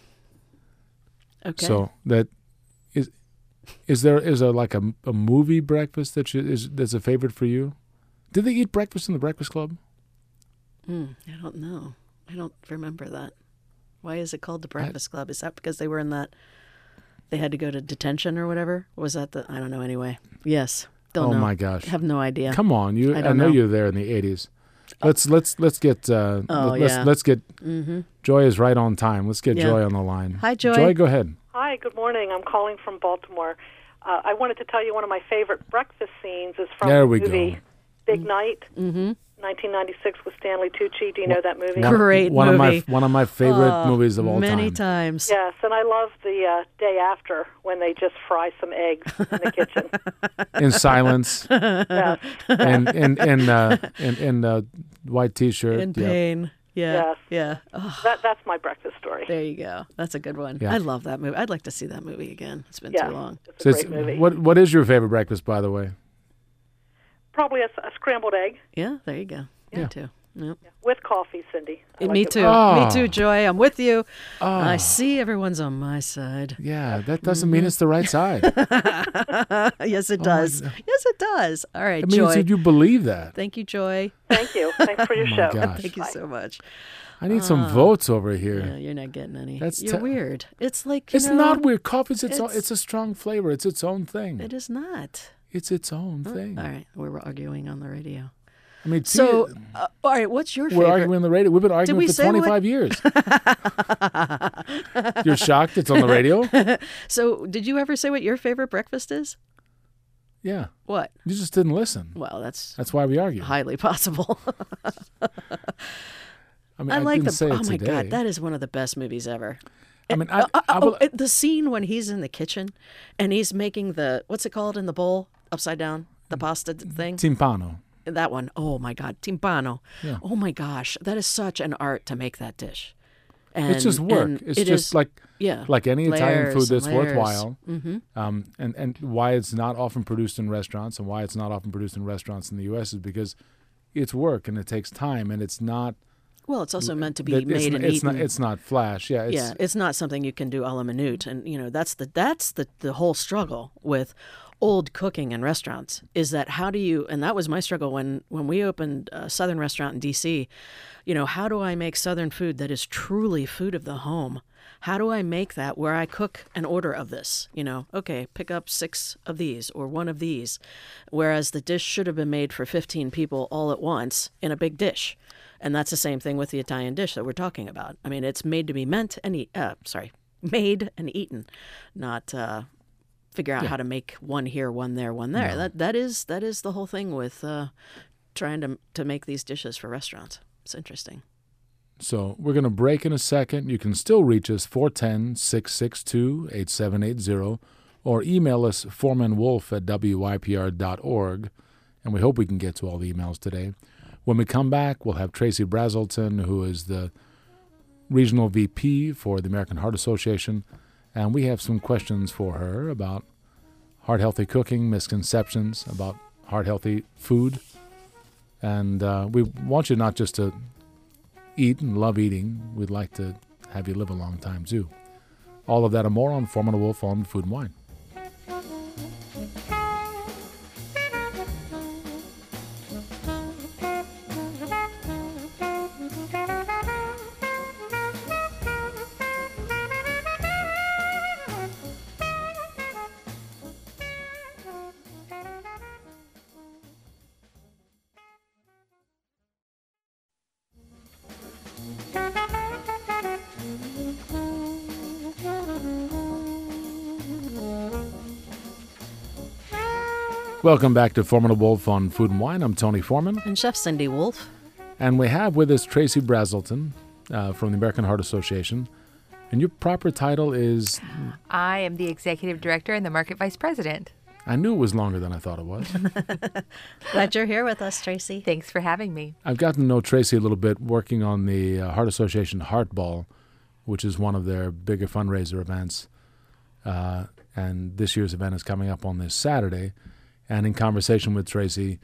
Okay. So that is. Is there is there like a, a movie breakfast that you, is that's a favorite for you? Did they eat breakfast in the Breakfast Club? Mm, I don't know. I don't remember that. Why is it called the Breakfast Club? Is that because they were in that? They had to go to detention or whatever. Was that the? I don't know. Anyway, yes. Don't Oh know. my gosh! Have no idea. Come on, you. I I, don't know know. you were there in the eighties. Let's let's let's get. Uh, Oh, let, let's yeah. let's get. Mm-hmm. Joy is right on time. Let's get Yeah. Joy on the line. Hi, Joy. Joy, go ahead. Hi, good morning. I'm calling from Baltimore. Uh, I wanted to tell you one of my favorite breakfast scenes is from There the we movie go. Big Night, Mm-hmm. nineteen ninety-six with Stanley Tucci. Do you know that movie? One, Great one of movie. my one of my favorite Oh, movies of all many time. times. Yes, and I love the uh, day after when they just fry some eggs in the kitchen. In silence, Yes, and in in uh, in, in uh, white T-shirt. In Yep. pain. Yeah. Yes. Yeah. Oh, that, that's my breakfast story. there you go. That's a good one. Yeah. I love that movie. I'd like to see that movie again. It's been Yeah, too long. it's a So it's- great movie. what what is your favorite breakfast, by the way? Probably a, a scrambled egg Yeah, there you go. Yeah. Me too. Yep. with coffee, Cindy. I like Me it. too. Oh. Me too, Joy. I'm with you. Oh, I see everyone's on my side. yeah. That doesn't mean it's the right side. Yes, it Oh, my does. God. Yes, it does. All right, It means Joy. that you believe that. Thank you, Joy. Thank you. Thanks for your Oh, my show. gosh. Thank you Bye. so much. I need some votes over here. Yeah, you're not getting any. That's you're te- weird. It's like you It's know, not weird. Coffee's its, own, it's- it's a strong flavor. It's its own thing. It is not. It's its own thing. All right, we're arguing on the radio. I mean, So, tea- uh, all right, what's your we're favorite? arguing on the radio. We've been arguing we for say what- twenty-five years. You're shocked it's on the radio? So, did you ever say what your favorite breakfast is? Yeah. What? You just didn't listen. Well, that's That's why we argue. highly possible. I mean, I I, like didn't the. say Oh it my today. God, that is one of the best movies ever. I mean, I, Uh, uh, I oh, will, it- the scene when he's in the kitchen and he's making the what's it called in the bowl upside down the pasta thing. timpano. That one. Oh my God, timpano. Yeah. Oh my gosh, that is such an art to make that dish. And, it's just work. and It's it just is- like yeah, like any Italian layers food that's and layers. worthwhile, Mm-hmm. um, and and why it's not often produced in restaurants, and why it's not often produced in restaurants in the U S is because it's work and it takes time, and it's not. Well, it's also meant to be that- made it's, and it's eaten. not. It's not flash. Yeah. It's, yeah, it's not something you can do a la minute, and you know that's the that's the the whole struggle with old cooking in restaurants is that how do you and that was my struggle when when we opened a Southern restaurant in D C. You know, how do I make Southern food that is truly food of the home? How do I make that where I cook an order of this? You know, okay, pick up six of these or one of these, whereas the dish should have been made for fifteen people all at once in a big dish. And that's the same thing with the Italian dish that we're talking about. I mean, it's made to be meant and eat, uh, sorry, made and eaten, not uh, figure out Yeah. how to make one here, one there, one there. No. That that is that is the whole thing with uh, trying to to make these dishes for restaurants. It's interesting. So we're going to break in a second. You can still reach us four one zero, six six two, eight seven eight zero or email us foremanwolf at w y p r dot org, and we hope we can get to all the emails today. When we come back, we'll have Tracy Brazelton, who is the Regional V P for the American Heart Association, and we have some questions for her about heart-healthy cooking, misconceptions about heart-healthy food, and uh, we want you not just to eat and love eating. We'd like to have you live a long time, too. All of that and more on Foreman and Wolf on Food and Wine. Welcome back to Foreman and Wolf on Food and Wine. I'm Tony Foreman. And Chef Cindy Wolf. And we have with us Tracy Brazelton uh, from the American Heart Association. And your proper title is... I am the Executive Director and the Market Vice President. I knew it was longer than I thought it was. Glad you're here with us, Tracy. Thanks for having me. I've gotten to know Tracy a little bit working on the uh, Heart Association Heart Ball, which is one of their bigger fundraiser events. Uh, and this year's event is coming up on this Saturday. And in conversation with Tracy,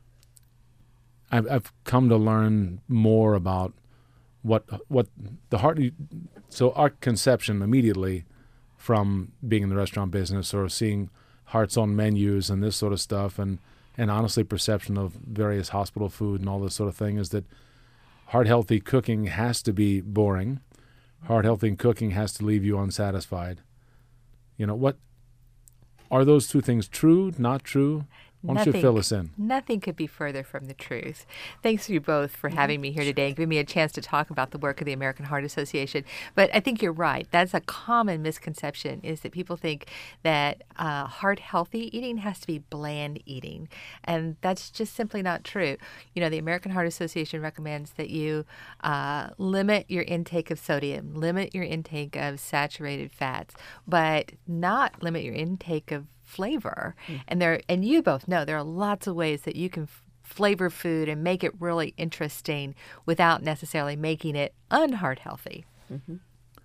I've, I've come to learn more about what what the heart. So our conception immediately from being in the restaurant business or seeing hearts on menus and this sort of stuff, and and honestly perception of various hospital food and all this sort of thing is that heart healthy cooking has to be boring. Heart healthy cooking has to leave you unsatisfied. You know what? Are those two things true, not true? Why don't you fill us in? Nothing could be further from the truth. Thanks to you both for having me here today and giving me a chance to talk about the work of the American Heart Association. But I think you're right. That's a common misconception, is that people think that uh, heart-healthy eating has to be bland eating. And that's just simply not true. You know, the American Heart Association recommends that you uh, limit your intake of sodium, limit your intake of saturated fats, but not limit your intake of flavor. Mm. And there, and you both know there are lots of ways that you can f- flavor food and make it really interesting without necessarily making it unheart healthy. Mm-hmm.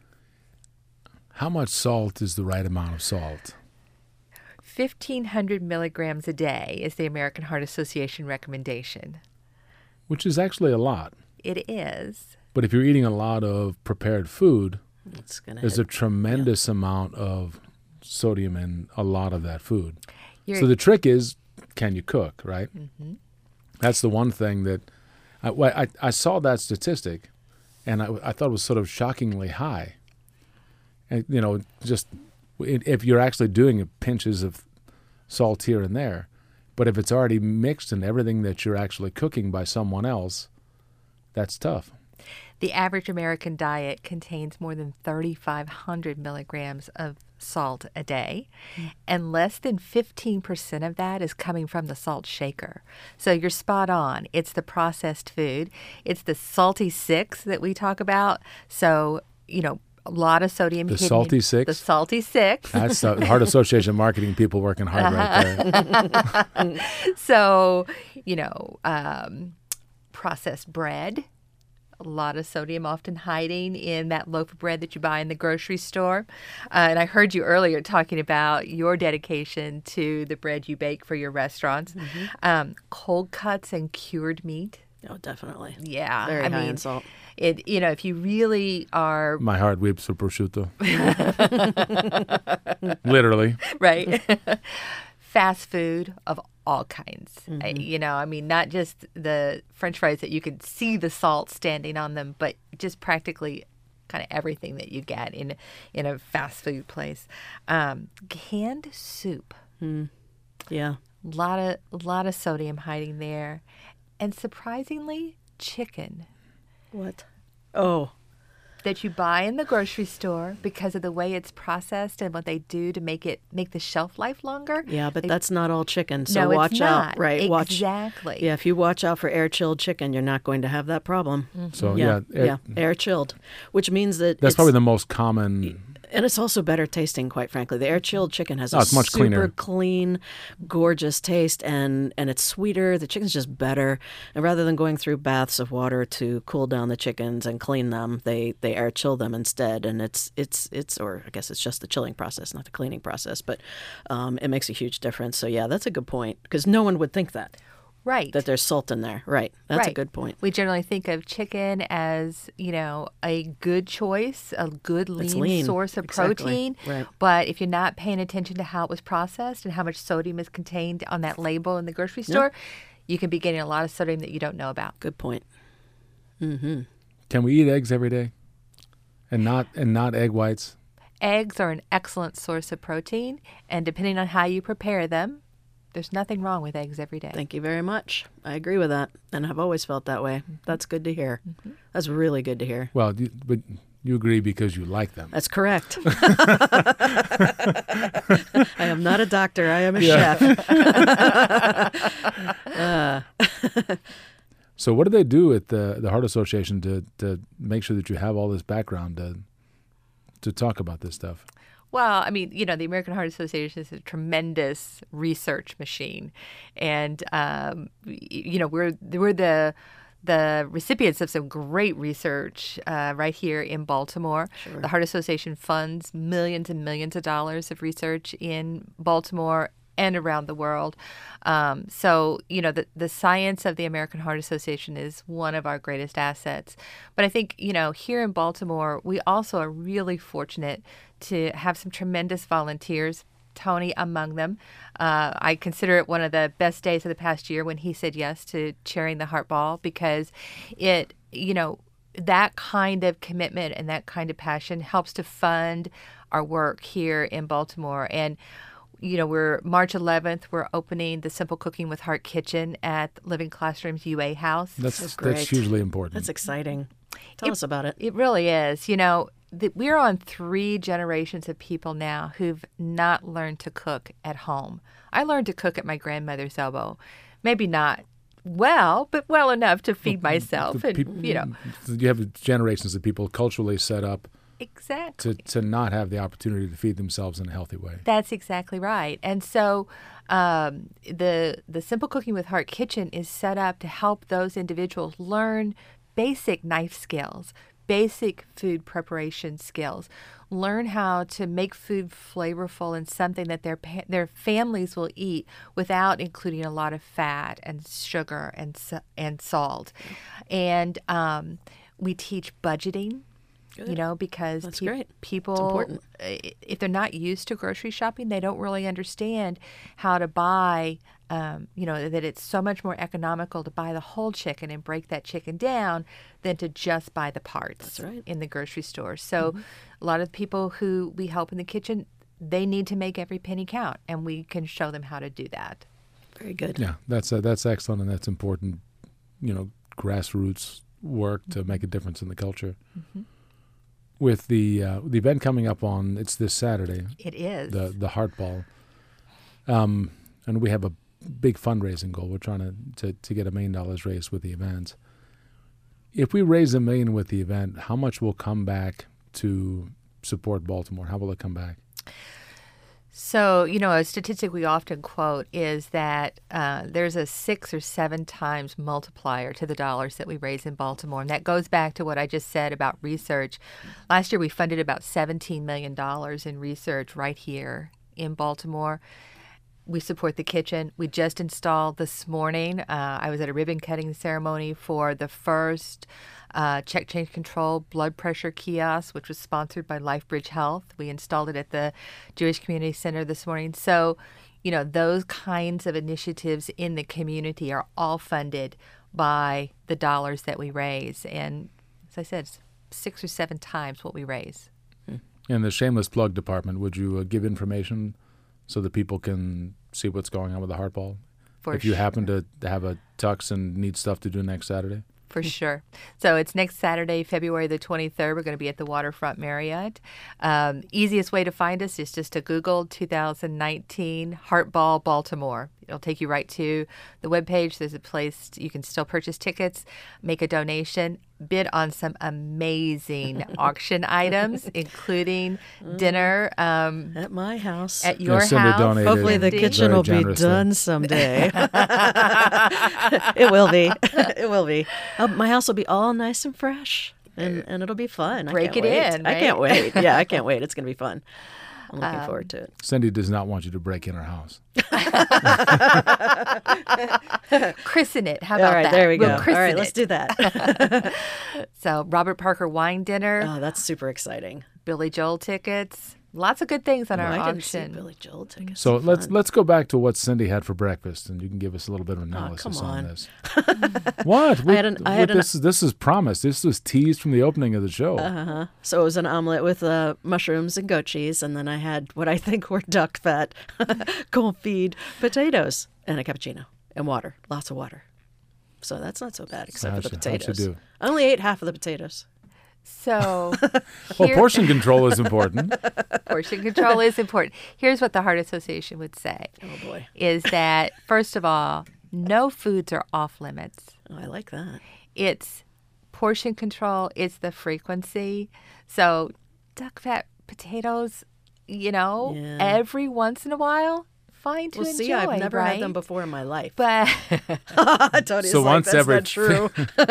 How much salt is the right amount of salt? fifteen hundred milligrams a day is the American Heart Association recommendation. Which is actually a lot. It is. But if you're eating a lot of prepared food, it's gonna there's hit, a tremendous yeah. amount of sodium in a lot of that food. You're, so the trick is, can you cook, right? Mm-hmm. That's the one thing that I, I, I saw that statistic, and I, I thought it was sort of shockingly high. And you know, just if you're actually doing pinches of salt here and there, but if it's already mixed in everything that you're actually cooking by someone else, that's tough. The average American diet contains more than thirty-five hundred milligrams of salt a day, mm. and less than fifteen percent of that is coming from the salt shaker. So you're spot on. It's the processed food. It's the salty six that we talk about. So, you know, a lot of sodium. The hidden salty in, six? The salty six. That's the Heart Association marketing people working hard right there. So, you know, um, processed bread, a lot of sodium often hiding in that loaf of bread that you buy in the grocery store. Uh, and I heard you earlier talking about your dedication to the bread you bake for your restaurants. Mm-hmm. Um, cold cuts and cured meat. Oh, definitely. Yeah. Very I high mean, in salt. It, you know, if you really are... My heart weeps for prosciutto. Literally. Right. Fast food of all kinds. Mm-hmm. I, you know, I mean, not just the French fries that you could see the salt standing on them, but just practically kind of everything that you get in in a fast food place. Um, canned soup. Mm. Yeah. A lot of a lot of sodium hiding there, and surprisingly, chicken. What? Oh. That you buy in the grocery store because of the way it's processed and what they do to make it make the shelf life longer. Yeah, but They- that's not all chicken. So No, it's watch not. out. Right. Watch. Exactly. Yeah, if you watch out for air chilled chicken, you're not going to have that problem. So Yeah. yeah, Yeah. it- Air chilled, which means that that's it's, probably the most common. and it's also better tasting, quite frankly. The air chilled chicken has Oh, a it's much super cleaner. clean, gorgeous taste, and and it's sweeter. The chicken's just better. And rather than going through baths of water to cool down the chickens and clean them, they they air chill them instead. And it's it's it's or I guess it's just the chilling process, not the cleaning process. But um, it makes a huge difference. So yeah, that's a good point because no one would think that Right. that there's salt in there. Right. That's a Right. good point. We generally think of chicken as, you know, a good choice, a good lean, It's lean. source of Exactly. protein. Right. But if you're not paying attention to how it was processed and how much sodium is contained on that label in the grocery store, you can be getting a lot of sodium that you don't know about. Good point. Can we eat eggs every day, and not and not egg whites? Eggs are an excellent source of protein, and depending on how you prepare them, there's nothing wrong with eggs every day. Thank you very much. I agree with that, and I've always felt that way. That's good to hear. That's really good to hear. Well, you, but you agree because you like them. That's correct. I am not a doctor. I am a chef. Uh, So what do they do at the the Heart Association to to make sure that you have all this background to to talk about this stuff? Well, I mean, you know, the American Heart Association is a tremendous research machine, and um, y- you know, we're we're the the recipients of some great research uh, right here in Baltimore. Sure. The Heart Association funds millions and millions of dollars of research in Baltimore and around the world. Um, so, you know, the, the science of the American Heart Association is one of our greatest assets. But I think, you know, here in Baltimore, we also are really fortunate to have some tremendous volunteers, Tony among them. Uh, I consider it one of the best days of the past year when he said yes to chairing the Heart Ball, because it, you know, that kind of commitment and that kind of passion helps to fund our work here in Baltimore. And you know, we're March eleventh, we're opening the Simple Cooking with Heart Kitchen at Living Classrooms U A House. That's That's that's great. hugely important. That's exciting. Tell It- us about it. It really is. You know, the, we're on three generations of people now who've not learned to cook at home. I learned to cook at my grandmother's elbow. Maybe not well, but well enough to feed myself. The And, peop- you know, you have generations of people culturally set up exactly. to, to not have the opportunity to feed themselves in a healthy way. That's exactly right. And so um, the the Simple Cooking with Heart Kitchen is set up to help those individuals learn basic knife skills, basic food preparation skills, learn how to make food flavorful and something that their pa- their families will eat without including a lot of fat and sugar and sa- and salt. And um, we teach budgeting. You know, because That's peop- great. people, important. i- if they're not used to grocery shopping, they don't really understand how to buy, um, you know, that it's so much more economical to buy the whole chicken and break that chicken down than to just buy the parts That's right. in the grocery store. So a lot of the people who we help in the kitchen, they need to make every penny count, and we can show them how to do that. Very good. Yeah, that's uh, that's excellent, and that's important. You know, grassroots work to make a difference in the culture. Mm-hmm. With the uh, the event coming up on, it's this Saturday, It is. the the Heart Ball, um, and we have a big fundraising goal. We're trying to, to to get a million dollars raised with the event. If we raise a million with the event, how much will come back to support Baltimore? How will it come back? So, you know, a statistic we often quote is that uh, there's a six or seven times multiplier to the dollars that we raise in Baltimore. And that goes back to what I just said about research. Last year, we funded about seventeen million dollars in research right here in Baltimore. We support the kitchen. We just installed this morning. Uh, I was at a ribbon cutting ceremony for the first uh, check change control blood pressure kiosk, which was sponsored by LifeBridge Health. We installed it at the Jewish Community Center this morning. So, you know, those kinds of initiatives in the community are all funded by the dollars that we raise. And as I said, it's six or seven times what we raise. In the shameless plug department, would you uh, give information so that people can see what's going on with the Heart Ball? For if you sure. happen to have a tux and need stuff to do next Saturday? For sure. So it's next Saturday, February the twenty-third. We're going to be at the Waterfront Marriott. Um, easiest way to find us is just to Google two thousand nineteen Heart Ball Baltimore. It'll take you right to the webpage. There's a place you can still purchase tickets, make a donation, bid on some amazing auction items, incling dinner um, At my house. at your Yeah, Cindy house. donated Hopefully the Cindy. kitchen very will be generously. done someday. It will be. It will be. Uh, my house will be all nice and fresh, and, and it'll be fun. I Break can't it wait. in, I can't right? wait. Yeah, I can't wait. It's going to be fun. I'm looking Um, forward to it. Cindy does not want you to break in her house. Christen it. How All about right, that? there we We'll go. All christen right, let's it. do that. So Robert Parker wine dinner, Oh, that's super exciting. Billy Joel tickets, lots of good things on our I can see auction. Billy Joel tickets. So Be let's fun. let's go back to what Cindy had for breakfast, and you can give us a little bit of analysis come on. on. this. What? We, had an- I had we- an- this, this is promised. This was teased from the opening of the show. Uh-huh. So it was an omelet with uh, mushrooms and goat cheese, and then I had what I think were duck fat confit potatoes and a cappuccino and water, lots of water. So that's not so bad, except how'd for the you- how'd you potatoes. do? I only ate half of the potatoes. So Well, here- portion control is important. portion control is important. Here's what the Heart Association would say Oh boy, is that, first of all, no foods are off limits. oh, I like that. It's portion control, it's the frequency. So duck fat potatoes, you know, Yeah. every once in a while, fine to Well, enjoy, see, I've never right? had them before in my life. But Tony's So like, once that's every- not true.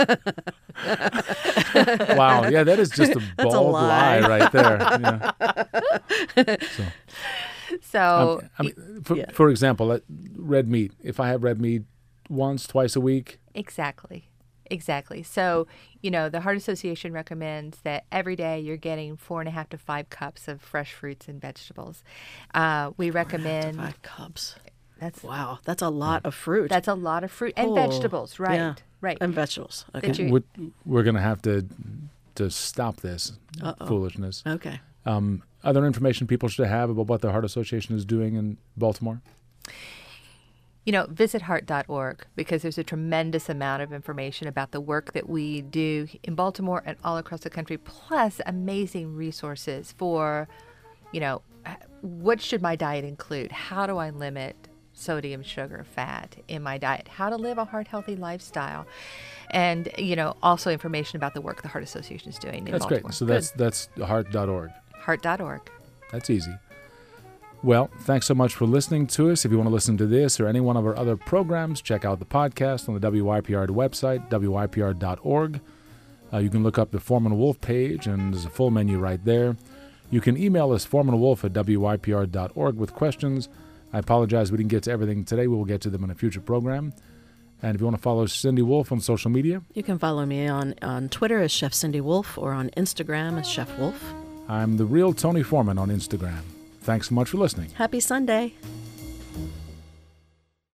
Wow. Yeah, that is just a a bald lie. lie. right there. Yeah. so I mean, for, Yeah. for example, uh, red meat. If I have red meat once, twice a week, Exactly. Exactly. So, you know, the Heart Association recommends that every day you're getting four and a half to five cups of fresh fruits and vegetables. Uh, we recommend Five cups. that's Wow, that's a lot of fruit. that's a lot of fruit and Oh, vegetables, right? yeah. Right. And vegetables. Okay. That you- we- we're going to have to to stop this foolishness. Okay. Um, other information people should have about what the Heart Association is doing in Baltimore? You know, visit heart dot org because there's a tremendous amount of information about the work that we do in Baltimore and all across the country, plus amazing resources for, you know, what should my diet include? How do I limit sodium, sugar, fat in my diet? How to live a heart-healthy lifestyle? And, you know, also information about the work the Heart Association is doing in That's Baltimore. great. So that's that's heart dot org. heart dot org. That's easy. Well, thanks so much for listening to us. If you want to listen to this or any one of our other programs, check out the podcast on the W Y P R website, W Y P R dot org. Uh, you can look up the Foreman Wolf page, and there's a full menu right there. You can email us, foreman wolf at W Y P R dot org, with questions. I apologize we didn't get to everything today. We will get to them in a future program. And if you want to follow Cindy Wolf on social media, You can follow me on, on Twitter as Chef Cindy Wolf or on Instagram as Chef Wolf. I'm the real Tony Foreman on Instagram. Thanks so much for listening. Happy Sunday.